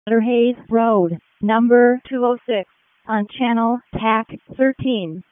Hayes Road, number 206, on Channel TAC 13.